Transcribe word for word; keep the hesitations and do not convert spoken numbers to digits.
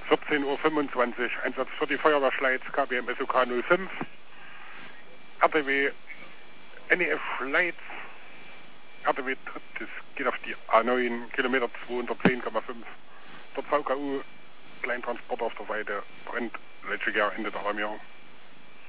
vierzehn Uhr fünfundzwanzig, Einsatz für die Feuerwehr Schleiz, K B M S O K null fünf, R T W N E F Schleiz, R T W tritt, das geht auf die A neun, Kilometer zweihundertzehn Komma fünf, der V K U, Kleintransporter auf der Seite, brennt, letztes Jahr Ende der Alarmierung.